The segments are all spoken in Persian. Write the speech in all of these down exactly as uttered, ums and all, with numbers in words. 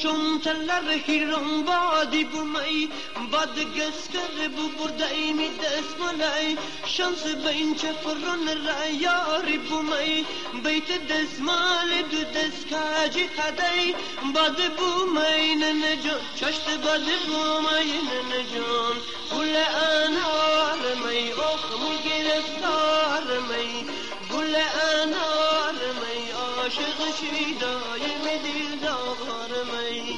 شمتلر هیرم بادی بومی باد گسکر بو بردای می دست ملای شانس بین چفرون را یاری بومی بیت دست مال دو دست کاجی خدای باد بومی ننجان چشت باد بومی ننجان گل انار می اخم گرفتار می گل انار می عاشق شیدای می دلدار می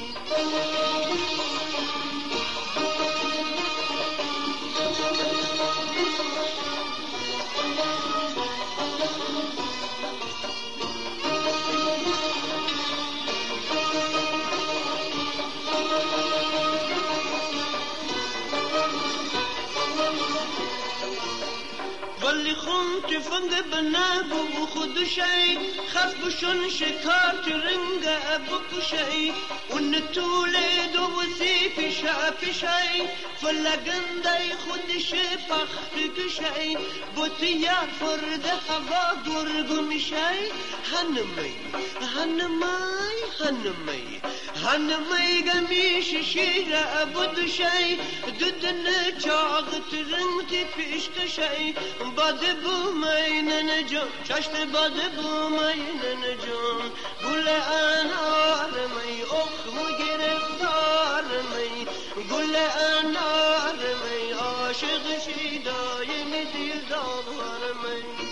ولی خون تفنگ بنابو خود شی خاص بشون شکار ترنگ ابو کشی اون طول دو وسی پیشا پیشی فلگندای خودش پخت کشی بوتی یار فرد هوا گرگ میشی هنمی هنمی هنمی هنمی گمیش شیر ابو شی دودن چاق ترنگ تی پیش کشی باد بومی ننجان چشت باد بومی ننجان گل انار می اخم گرفتار می گل انار می عاشق شیدای می دلدار می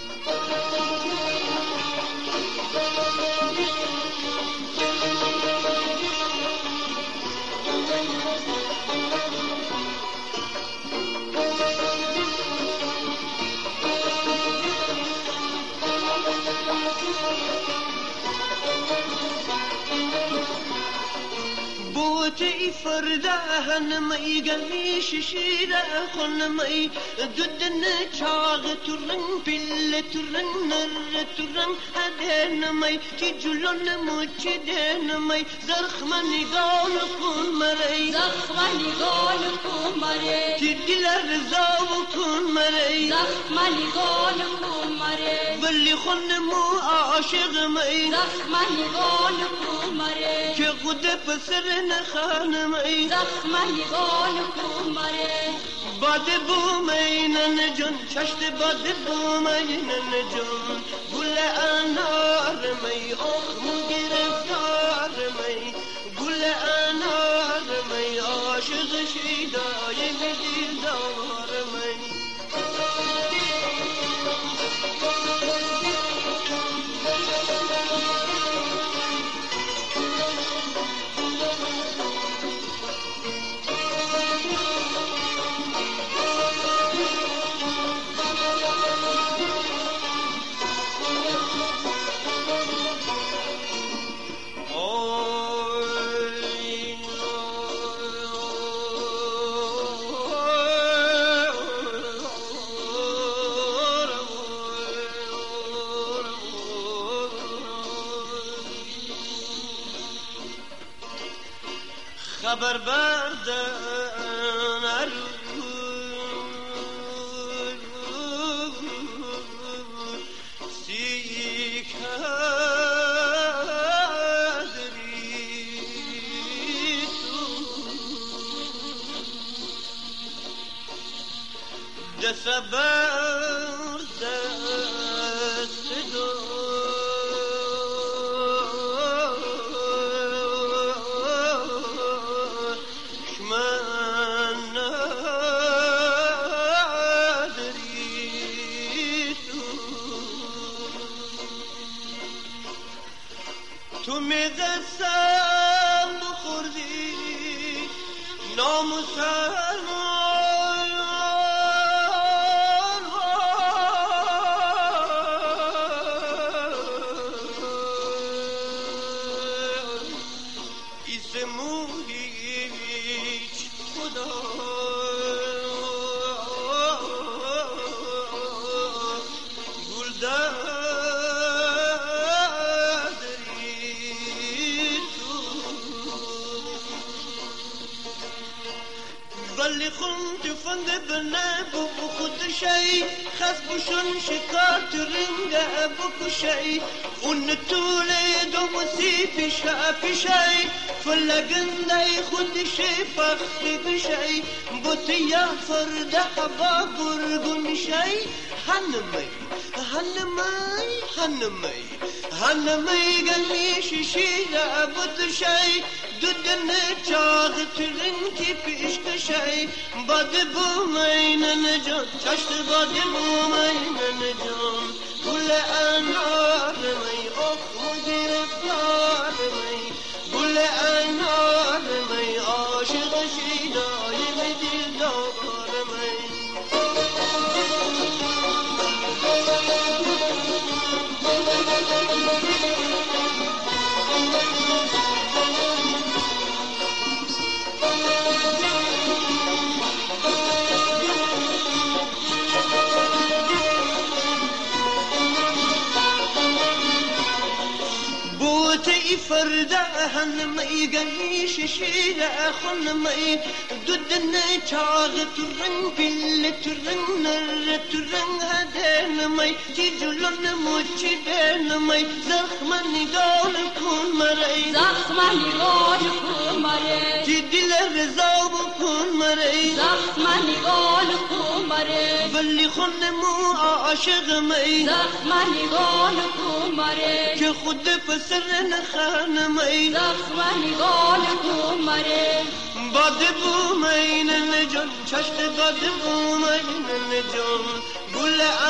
بوتي فردا هنمي قميش شيرا خنمي ددن چاغ ترن بل ترن نر ترن هدنمي تجلون مجدنمي زخمني قال كون مري زخمني قال كون مري تدلر زاو كون مري زخمني قال كون مري بلي خنمو عاشق مي زخمني قال كون مري كغد بسرن خانمي زخمني قال كون مري باد بومی ننجان چشت باد بومی ننجان گل انار می اخم گرفتار می گل انار می عاشق شیدای می دلدار می خبر بردن ارو سی کدری تو دست برد دست دو تو می قسم بخوردی نامسلمان ایسمو هیچ خدا گلدن بکشی خس بشون شکار تو رنگه بکشی اون طول دو مسی پیشه پیشی فلگنده خودشی پختی بشی بوتیا فرده هوا گرگون شی هنمی هنمی هنمی هنمی گمیش شیره بودشی دودن چاق ترنکی پیش کشی باده بومینن جان چشت باده بومینن جان گل انار می اخ گرفتار می گل انار می عاشق شیدای می دلدار می فردا هنمي قميش شيلة خنمي دودن چاغ ترن بل ترن نر ترن هدنمي تجلن موچ دنمي زخمني دول كون مري زخمني دول كون مري تدل رزاو كون مري زخمني دول كون مري بلي خنمو عاشق مي زخمني دول كون مري که خود پسر خانمی زخمنی گال کومره باده بومینن جان چشت باده بومینن جان گل